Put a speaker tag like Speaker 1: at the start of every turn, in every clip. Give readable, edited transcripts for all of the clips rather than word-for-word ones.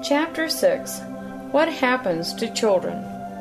Speaker 1: Chapter 6. What happens to children?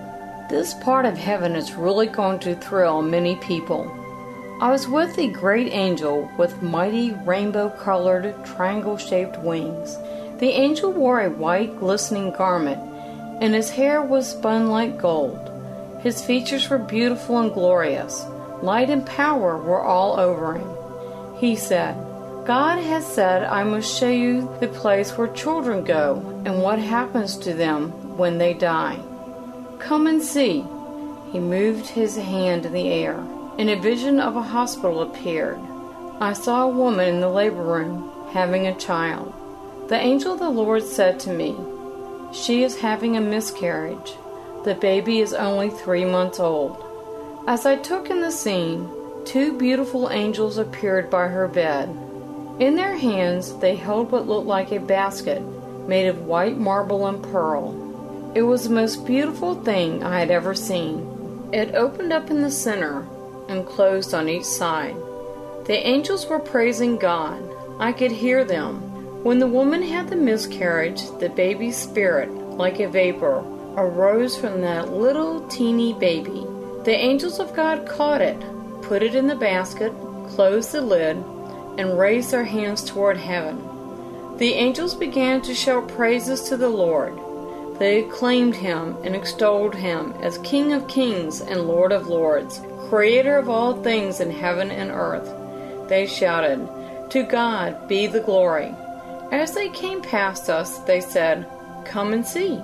Speaker 1: This part of heaven is really going to thrill many people. I was with the great angel with mighty rainbow-colored, triangle-shaped wings. The angel wore a white, glistening garment, and his hair was spun like gold. His features were beautiful and glorious. Light and power were all over him. He said, "God has said I must show you the place where children go and what happens to them when they die. Come and see." He moved his hand in the air, and a vision of a hospital appeared. I saw a woman in the labor room having a child. The angel of the Lord said to me, "She is having a miscarriage. The baby is only 3 months old." As I took in the scene, 2 beautiful angels appeared by her bed. In their hands they held what looked like a basket made of white marble and pearl. It was the most beautiful thing I had ever seen. It opened up in the center and closed on each side. The angels were praising God. I could hear them. When the woman had the miscarriage, the baby's spirit, like a vapor, arose from that little teeny baby. The angels of God caught it, put it in the basket, closed the lid, and raised their hands toward heaven. The angels began to shout praises to the Lord. They acclaimed him and extolled him as King of kings and Lord of lords, Creator of all things in heaven and earth. They shouted, "To God be the glory." As they came past us, they said, "Come and see."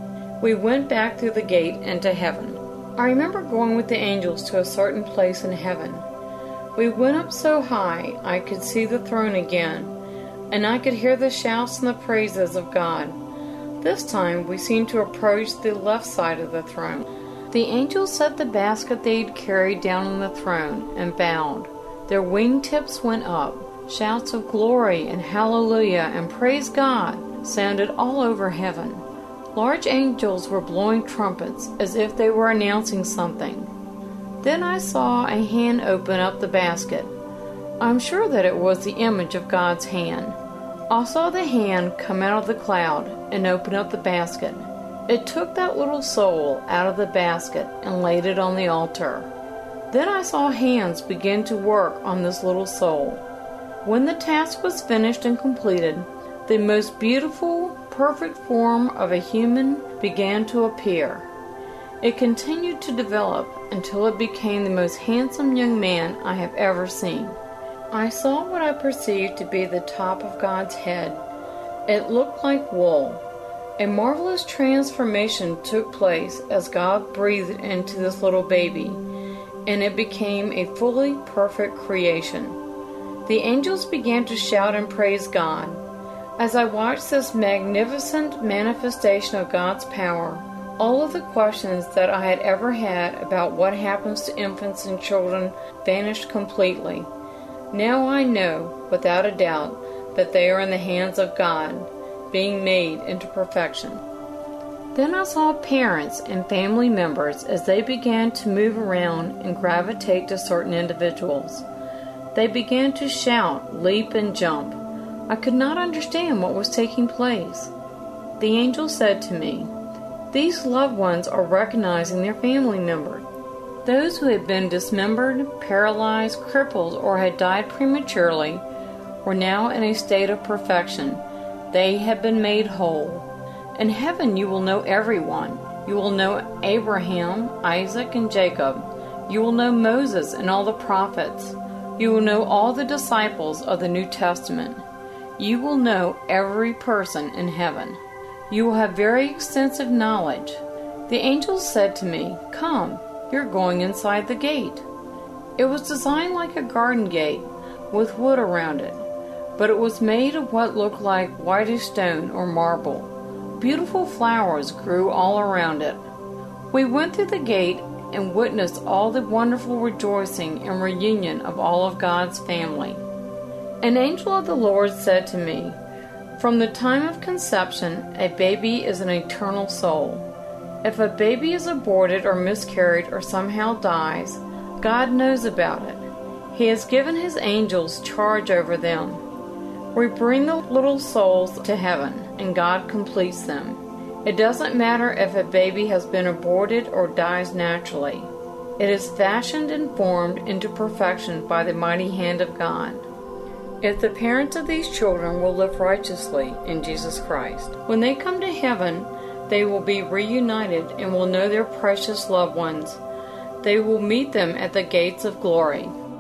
Speaker 1: We went back through the gate into heaven. I remember going with the angels to a certain place in heaven. We went up so high I could see the throne again, and I could hear the shouts and the praises of God. This time we seemed to approach the left side of the throne. The angels set the basket they'd carried down on the throne and bowed. Their wingtips went up. Shouts of glory and hallelujah and praise God sounded all over heaven. Large angels were blowing trumpets as if they were announcing something. Then I saw a hand open up the basket. I'm sure that it was the image of God's hand. I saw the hand come out of the cloud and open up the basket. It took that little soul out of the basket and laid it on the altar. Then I saw hands begin to work on this little soul. When the task was finished and completed, the most beautiful, perfect form of a human began to appear. It continued to develop until it became the most handsome young man I have ever seen. I saw what I perceived to be the top of God's head. It looked like wool. A marvelous transformation took place as God breathed into this little baby, and it became a fully perfect creation. The angels began to shout and praise God. As I watched this magnificent manifestation of God's power, all of the questions that I had ever had about what happens to infants and children vanished completely. Now I know, without a doubt, that they are in the hands of God, being made into perfection. Then I saw parents and family members as they began to move around and gravitate to certain individuals. They began to shout, leap, and jump. I could not understand what was taking place. The angel said to me, "These loved ones are recognizing their family members. Those who had been dismembered, paralyzed, crippled, or had died prematurely were now in a state of perfection. They had been made whole. In heaven you will know everyone. You will know Abraham, Isaac, and Jacob. You will know Moses and all the prophets. You will know all the disciples of the New Testament. You will know every person in heaven. You will have very extensive knowledge." The angels said to me, "Come, you're going inside the gate." It was designed like a garden gate with wood around it, but it was made of what looked like whitish stone or marble. Beautiful flowers grew all around it. We went through the gate and witnessed all the wonderful rejoicing and reunion of all of God's family. An angel of the Lord said to me, "From the time of conception, a baby is an eternal soul. If a baby is aborted or miscarried or somehow dies, God knows about it. He has given his angels charge over them. We bring the little souls to heaven and God completes them. It doesn't matter if a baby has been aborted or dies naturally. It is fashioned and formed into perfection by the mighty hand of God. If the parents of these children will live righteously in Jesus Christ, when they come to heaven, they will be reunited and will know their precious loved ones. They will meet them at the gates of glory.